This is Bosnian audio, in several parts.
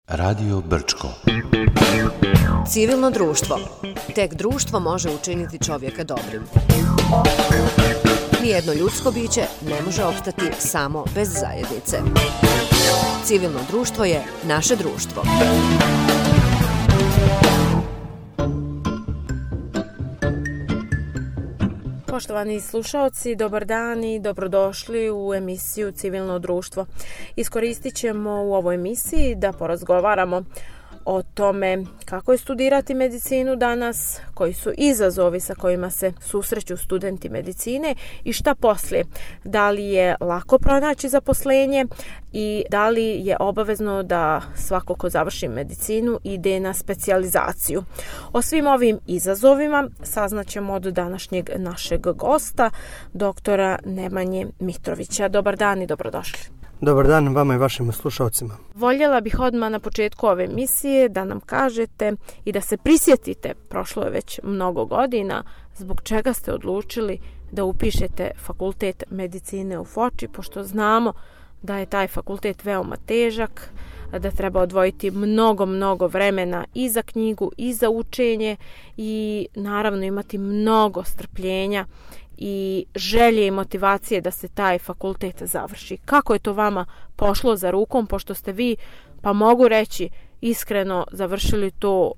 Radio Brčko. Civilno društvo. Tek društvo može učiniti čovjeka dobrim. Nijedno ljudsko biće ne može opstati samo bez zajednice. Civilno društvo je naše društvo. Poštovani slušaoci, dobar dan i dobrodošli u emisiju Civilno društvo. Iskoristit ćemo u ovoj emisiji da porazgovaramo o tome kako je studirati medicinu danas, koji su izazovi sa kojima se susreću studenti medicine i šta poslije. Da li je lako pronaći zaposlenje i da li je obavezno da svako ko završi medicinu ide na specijalizaciju. O svim ovim izazovima saznaćemo od današnjeg našeg gosta, doktora Nemanje Mitrovića. Dobar dan i dobrodošli. Dobar dan vama i vašim slušalcima. Voljela bih odmah na početku ove emisije da nam kažete i da se prisjetite, prošlo je već mnogo godina, zbog čega ste odlučili da upišete fakultet medicine u Foči, pošto znamo da je taj fakultet veoma težak, da treba odvojiti mnogo vremena i za knjigu i za učenje i naravno imati mnogo strpljenja i želje i motivacije da se taj fakultet završi. Kako je to vama pošlo za rukom, pošto ste vi, pa mogu reći iskreno, završili to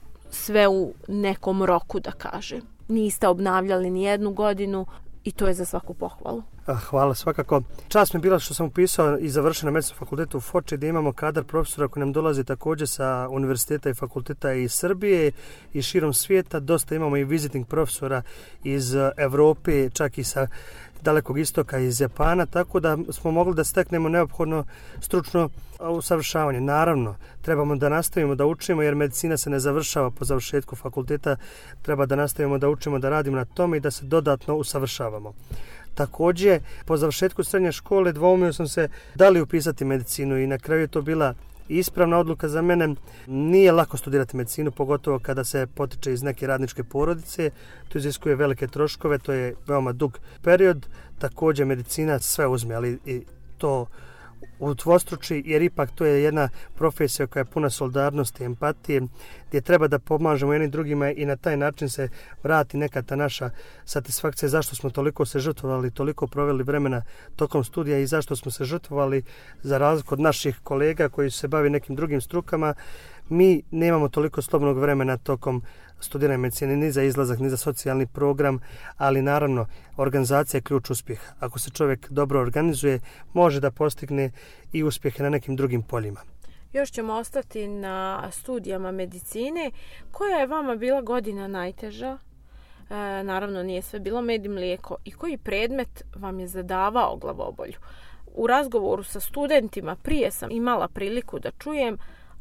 sve u nekom roku, da kažem. Niste obnavljali ni jednu godinu i to je za svaku pohvalu. Hvala, svakako. Čast mi je bila što sam upisao i završio na medicinskom fakultetu u Foči, gdje imamo kadar profesora koji nam dolazi također sa univerziteta i fakulteta iz Srbije i širom svijeta. Dosta imamo i visiting profesora iz Europe, čak i sa Dalekog istoka, iz Japana, tako da smo mogli da steknemo neophodno stručno usavršavanje. Naravno, trebamo da nastavimo da učimo, jer medicina se ne završava po završetku fakulteta. Treba da nastavimo da učimo, da radimo na tome i da se dodatno usavršavamo. Također, po završetku srednje škole dvoumio sam se da li upisati medicinu i na kraju je to bila ispravna odluka za mene. Nije lako studirati medicinu, pogotovo kada se potiče iz neke radničke porodice. To iziskuje velike troškove, to je veoma dug period. Također medicina sve uzme, ali i to udvostruči, jer ipak to je jedna profesija koja je puna solidarnosti i empatije, gdje treba da pomažemo jednim drugima i na taj način se vrati neka ta naša satisfakcija zašto smo toliko se žrtvovali, toliko proveli vremena tokom studija i zašto smo se žrtvovali za razliku od naših kolega koji se bave nekim drugim strukama. Mi nemamo toliko slobodnog vremena tokom studiranja medicine, ni za izlazak, ni za socijalni program, ali naravno organizacija je ključ uspjeha. Ako se čovjek dobro organizuje, može da postigne i uspjehe na nekim drugim poljima. Još ćemo ostati na studijama medicine. Koja je vama bila godina najteža? Naravno nije sve bilo med i mlijeko. I koji predmet vam je zadavao glavobolju? U razgovoru sa studentima prije sam imala priliku da čujem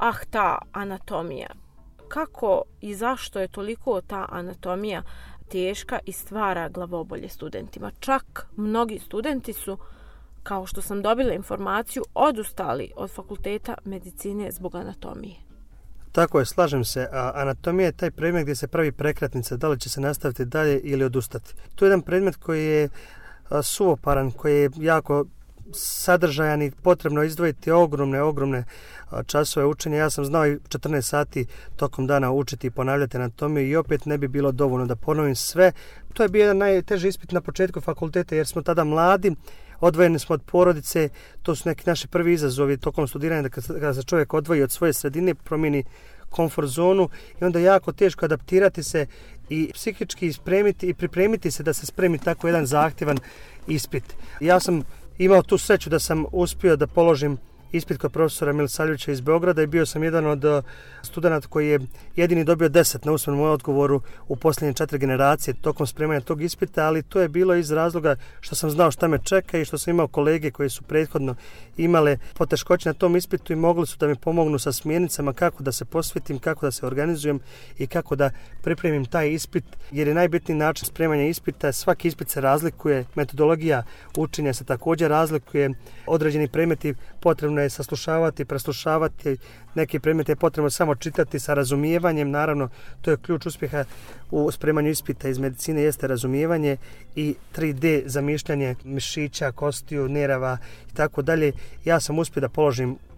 ta anatomija. Kako i zašto je toliko ta anatomija teška i stvara glavobolje studentima? Čak mnogi studenti su, kao što sam dobila informaciju, odustali od fakulteta medicine zbog anatomije. Tako je, slažem se. Anatomija je taj predmet gdje se pravi prekretnica, da li će se nastaviti dalje ili odustati. To je jedan predmet koji je suvoparan, koji je jako sadržajan i potrebno izdvojiti ogromne časove učenja. Ja sam znao i 14 sati tokom dana učiti i ponavljati anatomiju i opet ne bi bilo dovoljno da ponovim sve. To je bio jedan najteži ispit na početku fakulteta jer smo tada mladi, odvojeni smo od porodice, to su neki naši prvi izazovi tokom studiranja, da kada se čovjek odvoji od svoje sredine, promijeni komfort zonu i onda je jako teško adaptirati se i psihički spremiti i pripremiti se da se spremi tako jedan zahtjevan ispit. Ja sam imao tu sreću da sam uspio da položim ispit kod profesora Milosavljevića iz Beograda i bio sam jedan od studenata koji je jedini dobio 10 na usmenom odgovoru u posljednje 4 generacije tokom spremanja tog ispita, ali to je bilo iz razloga što sam znao šta me čeka i što sam imao kolege koji su prethodno imale poteškoće na tom ispitu i mogli su da mi pomognu sa smjernicama kako da se posvetim, kako da se organizujem i kako da pripremim taj ispit, jer je najbitniji način spremanja ispita. Svaki ispit se razlikuje, metodologija učenja se također razlikuje, određeni predmeti potrebno je saslušavati, preslušavati, neki predmete je potrebno samo čitati sa razumijevanjem. Naravno, to je ključ uspjeha u spremanju ispita iz medicine, jeste razumijevanje i 3D zamišljanje mišića, kostiju, nerava i tako dalje. Ja sam uspio da položim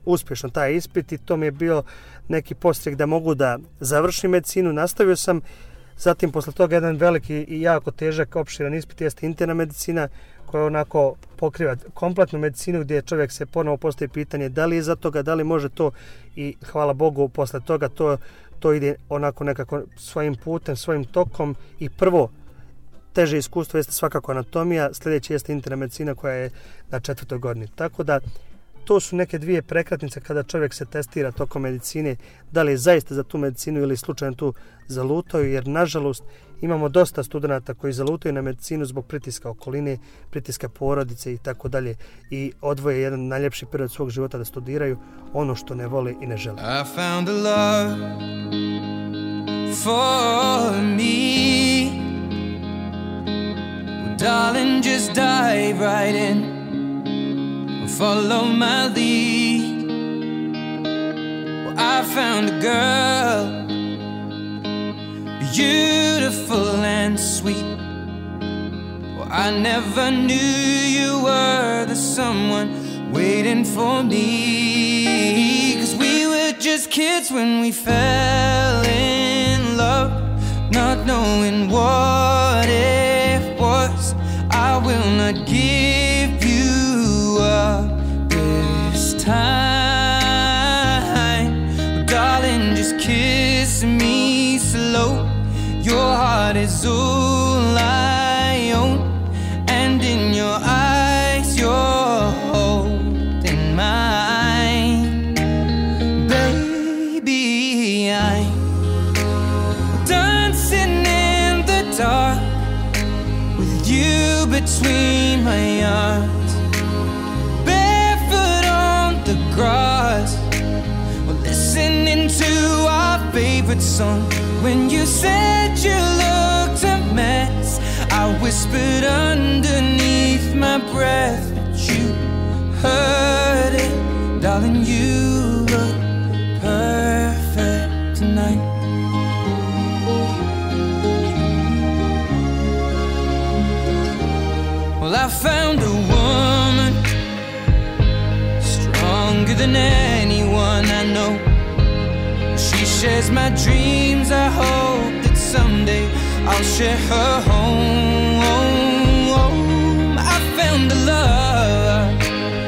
uspješno taj ispit i to mi je bio neki podstrek da mogu da završim medicinu. Nastavio sam, zatim posle toga jedan veliki i jako težak opširan ispit jeste interna medicina koja onako pokriva kompletnu medicinu gdje čovjek se ponovo postavi pitanje da li je za toga, da li može to i hvala Bogu posle toga to ide onako nekako svojim putem, svojim tokom i prvo teže iskustvo jeste svakako anatomija, sljedeće jeste interna medicina koja je na 4. godini. Tako da to su neke dvije prekretnice kada čovjek se testira tokom medicine, da li je zaista za tu medicinu ili slučajno tu zalutaju, jer nažalost imamo dosta studenata koji zalutaju na medicinu zbog pritiska okoline, pritiska porodice i tako dalje i odvoje jedan najljepši period svog života da studiraju ono što ne vole i ne žele. I found a love for me. Well, darling, just dive right in. Follow my lead. Well, I found a girl, beautiful and sweet. Well, I never knew you were the someone waiting for me. 'Cause we were just kids when we fell in love, not knowing what it was. I will not give you up this time. Well, darling, just kiss me slow. Your heart is all I own, and in your eyes you're holding mine. Baby, I'm dancing in the dark with you between my arms, barefoot on the grass. We're listening to our favorite song. When you said you looked a mess, I whispered underneath my breath, but you heard it. Darling, you look perfect tonight. Well, I found a woman stronger than anyone I know. She shares my dreams. I hope that someday I'll share her home. I found a love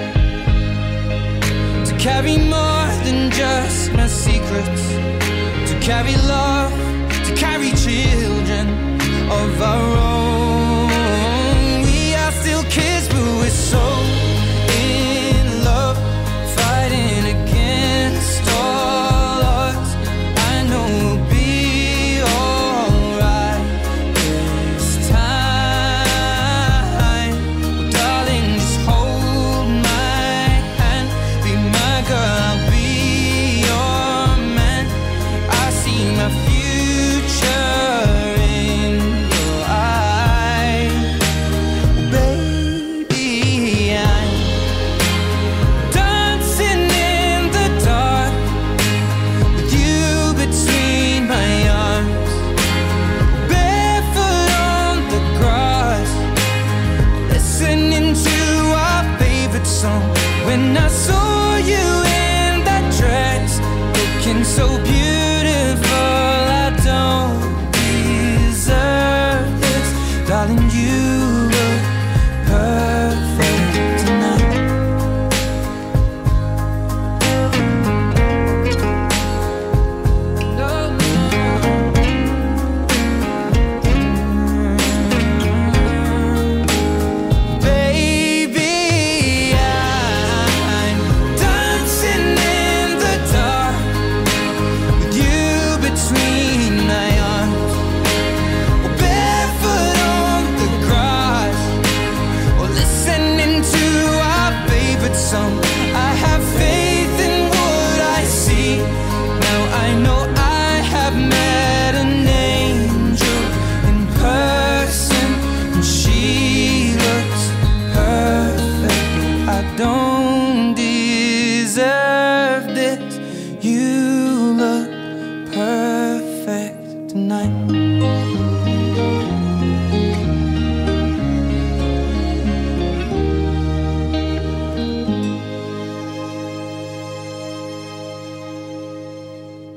to carry more than just my secrets, to carry love, to carry children of our own. We are still kids, but we're so in love, fighting against all odds. I know we'll be alright this time. Well, darling, just hold my hand, be my girl, I'll be your man. I see my future in your eyes. Baby, I'm dancing in the dark with you between my arms, barefoot on the grass, listening to our favorite song. When I saw you in that dress, looking so beautiful, I don't deserve this. Darling, you look perfect tonight. Baby, I'm dancing in the dark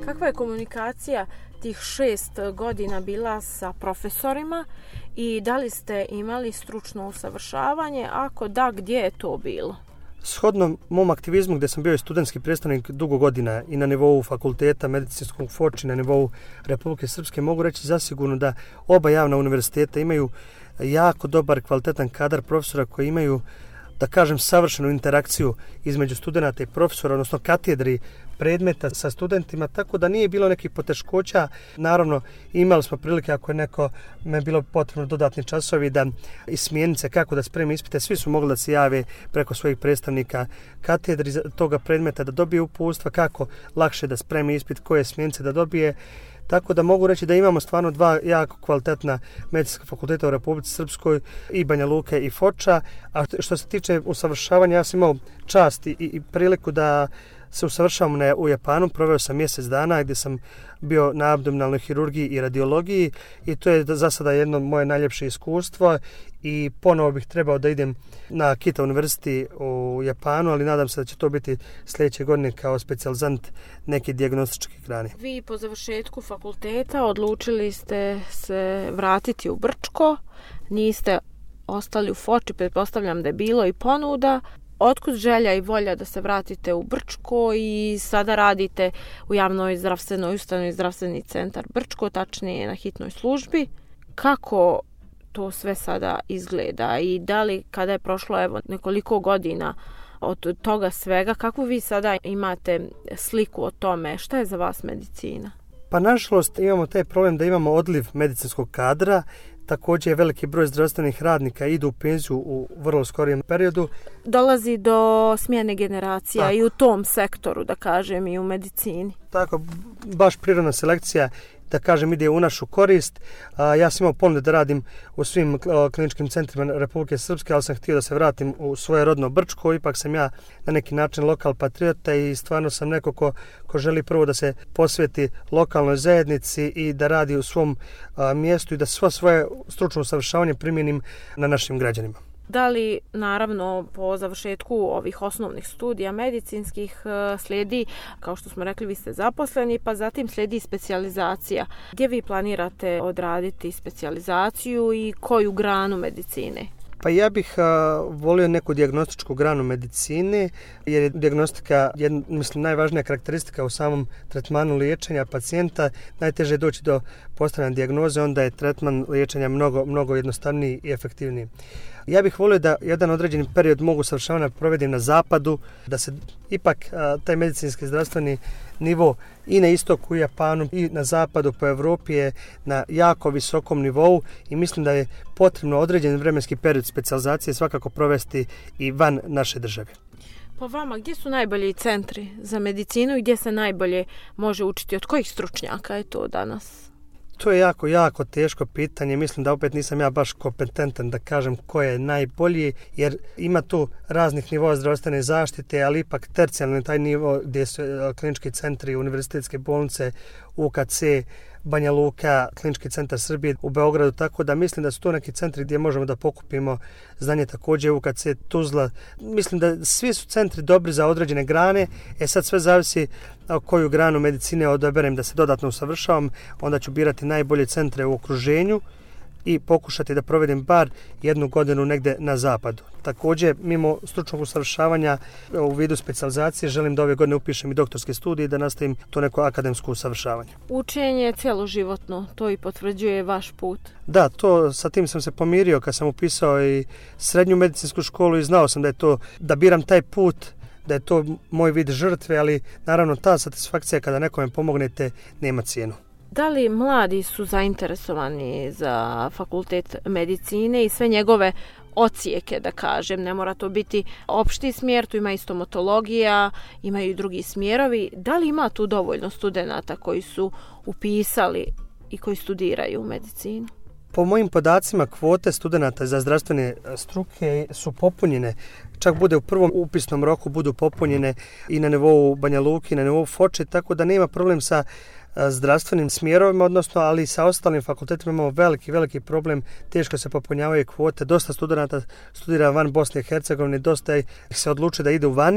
Kakva je komunikacija tih 6 godina bila sa profesorima i da li ste imali stručno usavršavanje? Ako da, gdje je to bilo? Shodno mom aktivizmu gdje sam bio i studentski predstavnik dugo godina i na nivou fakulteta medicinskog Foči, na nivou Republike Srpske, mogu reći zasigurno da oba javna univerziteta imaju jako dobar, kvalitetan kadar profesora koji imaju, da kažem, savršenu interakciju između studenata i profesora, odnosno katedri predmeta sa studentima, tako da nije bilo nekih poteškoća. Naravno, imali smo prilike, ako je neko me bilo potrebno dodatni časovi da i smjernice kako da spremi ispite, svi su mogli da se jave preko svojih predstavnika katedri toga predmeta, da dobije uputstva kako lakše da spremi ispit, koje smjernice da dobije. Tako da mogu reći da imamo stvarno dva jako kvalitetna medicinska fakulteta u Republici Srpskoj, i Banja Luka i Foča. A što se tiče usavršavanja, ja sam imao čast i priliku da se usavršavam u Japanu. Proveo sam mjesec dana gdje sam bio na abdominalnoj hirurgiji i radiologiji i to je za sada jedno moje najljepše iskustvo i ponovo bih trebao da idem na Kita University u Japanu, ali nadam se da će to biti sljedeće godine kao specijalizant neke dijagnostičke grane. Vi po završetku fakulteta odlučili ste se vratiti u Brčko, niste ostali u Foči, pretpostavljam da je bilo i ponuda. Otkud želja i volja da se vratite u Brčko i sada radite u javnoj zdravstvenoj ustanovi Zdravstveni centar Brčko, tačnije na hitnoj službi? Kako to sve sada izgleda i da li kada je prošlo nekoliko godina od toga svega, kako vi sada imate sliku o tome, šta je za vas medicina? Pa nažalost imamo taj problem da imamo odliv medicinskog kadra. Također je veliki broj zdravstvenih radnika idu u penziju u vrlo skorijem periodu. Dolazi do smjene generacija. Tako. I u tom sektoru, da kažem, i u medicini. Tako, baš prirodna selekcija, da kažem, ide u našu korist. Ja sam imao ponudu da radim u svim kliničkim centrima Republike Srpske, ali sam htio da se vratim u svoje rodno Brčko. Ipak sam ja na neki način lokal patriota i stvarno sam neko ko želi prvo da se posveti lokalnoj zajednici i da radi u svom mjestu i da svo svoje stručno usavršavanje primjenim na našim građanima. Da li, naravno, po završetku ovih osnovnih studija medicinskih slijedi, kao što smo rekli, vi ste zaposleni, pa zatim slijedi specijalizacija. Gdje vi planirate odraditi specijalizaciju i koju granu medicine? Pa ja bih volio neku dijagnostičku granu medicine, jer je dijagnostika najvažnija karakteristika u samom tretmanu liječenja pacijenta. Najteže je doći do postavljanja dijagnoze, onda je tretman liječenja mnogo jednostavniji i efektivniji. Ja bih volio da jedan određeni period mogu savršavanja provedim na zapadu, da se ipak taj medicinski zdravstveni nivo i na istoku u Japanu i na zapadu po Evropi je na jako visokom nivou i mislim da je potrebno određen vremenski period specijalizacije svakako provesti i van naše države. Po vama, gdje su najbolji centri za medicinu i gdje se najbolje može učiti? Od kojih stručnjaka je to danas? To je jako teško pitanje. Mislim da opet nisam ja baš kompetentan da kažem ko je najbolji, jer ima tu raznih nivoa zdravstvene zaštite, ali ipak tercijalni taj nivo gdje su klinički centri, univerzitetske bolnice, UKC, Banja Luka, Klinički centar Srbije u Beogradu, tako da mislim da su to neki centri gdje možemo da pokupimo znanje, također UKC Tuzla. Mislim da svi su centri dobri za određene grane, sad sve zavisi koju granu medicine odaberem da se dodatno usavršavam, onda ću birati najbolje centre u okruženju i pokušati da provedem bar 1 godinu negdje na zapadu. Također, mimo stručnog usavršavanja u vidu specijalizacije, želim da ove godine upišem i doktorske studije i da nastavim to neko akademsko usavršavanje. Učenje je cjeloživotno, to i potvrđuje vaš put. Da, sa tim sam se pomirio kad sam upisao i srednju medicinsku školu i znao sam da biram taj put, da je to moj vid žrtve, ali naravno ta satisfakcija kada nekome pomognete nema cijenu. Da li mladi su zainteresovani za fakultet medicine i sve njegove ocijeke, da kažem, ne mora to biti opšti smjer, tu ima i stomatologija, imaju i drugi smjerovi. Da li ima tu dovoljno studenata koji su upisali i koji studiraju medicinu? Po mojim podacima, kvote studenata za zdravstvene struke su popunjene. Čak bude u prvom upisnom roku budu popunjene i na nivou Banja Luke i na nivou Foče, tako da nema problem sa zdravstvenim smjerovima, odnosno, ali sa ostalim fakultetima imamo veliki problem, teško se popunjavaju kvote, dosta studenata studira van Bosne i Hercegovine, dosta ih se odluče da ide u vani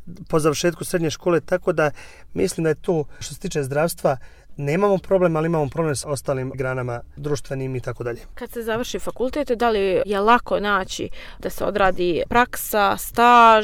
po završetku srednje škole, tako da mislim da je tu, što se tiče zdravstva, nemamo problem, ali imamo problem s ostalim granama, društvenim i tako dalje. Kad se završi fakultet, da li je lako naći da se odradi praksa, staž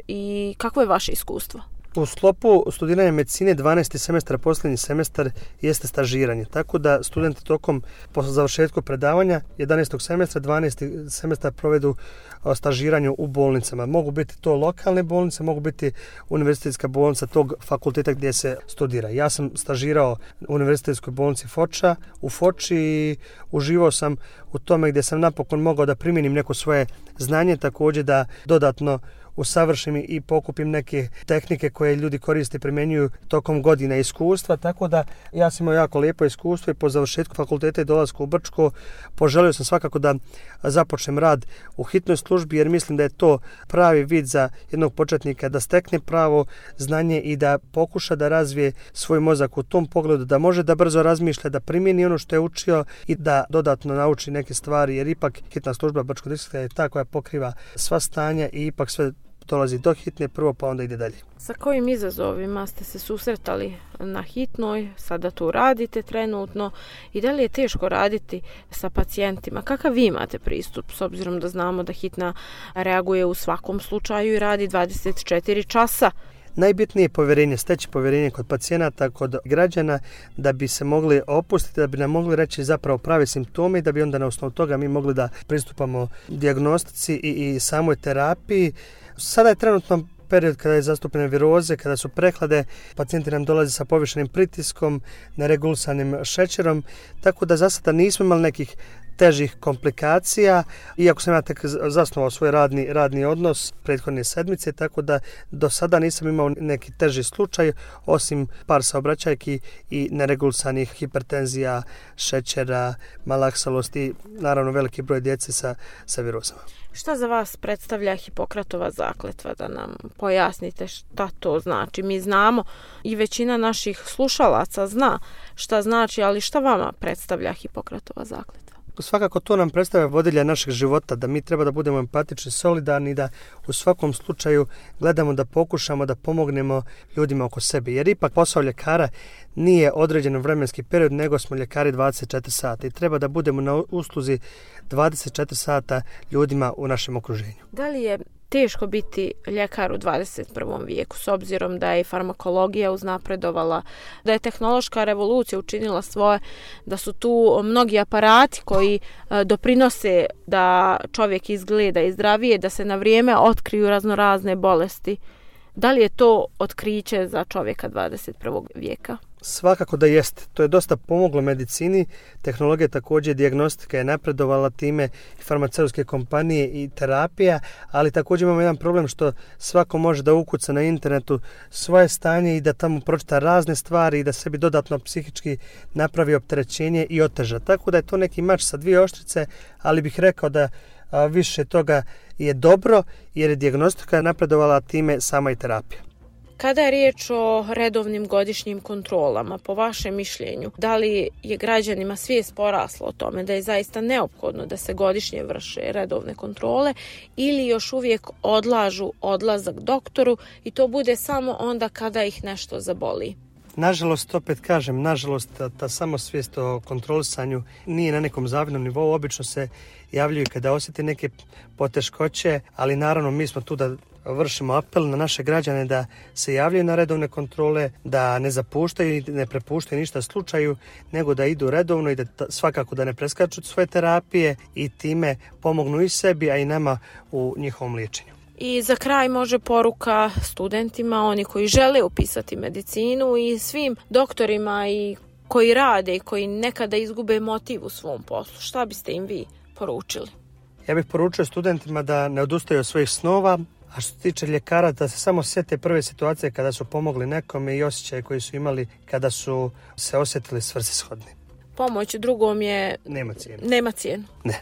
i kakvo je vaše iskustvo? U sklopu studiranja medicine 12. semestra, posljednji semestar jeste stažiranje, tako da studenti tokom po završetku predavanja 11. semestra, 12. semestra provedu stažiranje u bolnicama. Mogu biti to lokalne bolnice, mogu biti univerzitetska bolnica tog fakulteta gdje se studira. Ja sam stažirao u univerzitetskoj bolnici Foča, u Foči i uživao sam u tome gdje sam napokon mogao da primjenim neko svoje znanje, također da dodatno usavršim i pokupim neke tehnike koje ljudi koriste i primjenjuju tokom godina iskustva, tako da ja sam imao jako lijepo iskustvo i po završetku fakulteta i dolasku u Brčko poželio sam svakako da započnem rad u hitnoj službi, jer mislim da je to pravi vid za jednog početnika da stekne pravo znanje i da pokuša da razvije svoj mozak u tom pogledu, da može da brzo razmišlja, da primjeni ono što je učio i da dodatno nauči neke stvari, jer ipak hitna služba Brčko distrikta je ta koja pokriva sva stanja i ipak sve dolazi do hitne prvo, pa onda ide dalje. Sa kojim izazovima ste se susretali na hitnoj, sada tu radite trenutno i da li je teško raditi sa pacijentima? Kakav vi imate pristup, s obzirom da znamo da hitna reaguje u svakom slučaju i radi 24 časa? Najbitnije je povjerenje, steći povjerenje kod pacijenata, kod građana, da bi se mogli opustiti, da bi nam mogli reći zapravo prave simptome i da bi onda na osnovu toga mi mogli da pristupamo dijagnostici i samoj terapiji. Sada je trenutno period kada je zastupljena viroze, kada su prehlade, pacijenti nam dolaze sa povišenim pritiskom, neregulisanim šećerom, tako da za sada nismo imali nekih težih komplikacija, iako sam ja tek zasnovao svoj radni odnos prethodne sedmice, tako da do sada nisam imao neki teži slučaj, osim par saobraćajki i neregulisanih hipertenzija, šećera, malaksalosti i naravno veliki broj djece sa virozama. Šta za vas predstavlja Hipokratova zakletva, da nam pojasnite šta to znači? Mi znamo i većina naših slušalaca zna šta znači, ali šta vama predstavlja Hipokratova zakletva? Svakako to nam predstavlja vodilja našeg života, da mi treba da budemo empatični, solidarni, da u svakom slučaju gledamo da pokušamo da pomognemo ljudima oko sebe. Jer ipak posao ljekara nije određen vremenski period, nego smo ljekari 24 sata i treba da budemo na usluzi 24 sata ljudima u našem okruženju. Da li je teško biti ljekar u 21. vijeku, s obzirom da je farmakologija uznapredovala, da je tehnološka revolucija učinila svoje, da su tu mnogi aparati koji doprinose da čovjek izgleda i zdravije, da se na vrijeme otkriju raznorazne bolesti? Da li je to otkriće za čovjeka 21. vijeka? Svakako da jeste. To je dosta pomoglo medicini. Tehnologija također, dijagnostika je napredovala, time i farmaceutske kompanije i terapija, ali također imamo jedan problem što svako može da ukuca na internetu svoje stanje i da tamo pročita razne stvari i da sebi dodatno psihički napravi opterećenje i oteža. Tako da je to neki mač sa dvije oštrice, ali bih rekao da više toga je dobro jer je dijagnostika napredovala, time sama i terapija. Kada je riječ o redovnim godišnjim kontrolama, po vašem mišljenju, da li je građanima svijest porasla o tome da je zaista neophodno da se godišnje vrše redovne kontrole ili još uvijek odlažu odlazak doktoru i to bude samo onda kada ih nešto zaboli? Nažalost, opet kažem, nažalost, ta samosvijest o kontrolisanju nije na nekom zavidnom nivou. Obično se javljaju kada osjeti neke poteškoće, ali naravno mi smo tu da vršimo apel na naše građane da se javljaju na redovne kontrole, da ne zapuštaju i ne prepuštaju ništa slučaju, nego da idu redovno i da svakako da ne preskaču svoje terapije i time pomognu i sebi, a i nama u njihovom liječenju. I za kraj može poruka studentima, oni koji žele upisati medicinu i svim doktorima i koji rade i koji nekada izgube motiv u svom poslu. Šta biste im vi poručili? Ja bih poručio studentima da ne odustaju od svojih snova, a što se tiče ljekara da se samo sjete prve situacije kada su pomogli nekome i osjećaje koji su imali kada su se osjetili svrsishodni. Pomoć drugom je... Nema cijenu. Nema cijenu. Ne.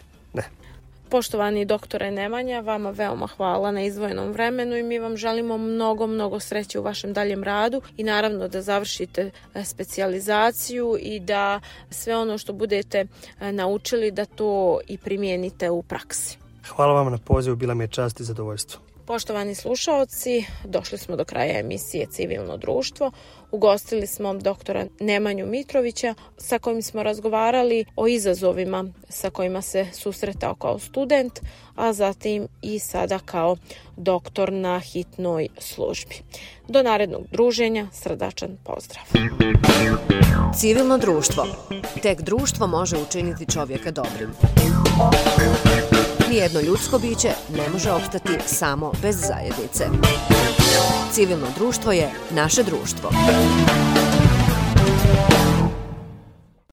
Poštovani doktore Nemanja, vama veoma hvala na izdvojenom vremenu i mi vam želimo mnogo sreće u vašem daljem radu i naravno da završite specijalizaciju i da sve ono što budete naučili da to i primijenite u praksi. Hvala vam na pozivu, bila mi je čast i zadovoljstvo. Poštovani slušaoci, došli smo do kraja emisije Civilno društvo. Ugostili smo doktora Nemanju Mitrovića sa kojim smo razgovarali o izazovima sa kojima se susretao kao student, a zatim i sada kao doktor na hitnoj službi. Do narednog druženja, srdačan pozdrav. Civilno društvo. Tek društvo može učiniti čovjeka dobrim. Nijedno ljudsko biće ne može opstati samo bez zajednice. Civilno društvo je naše društvo.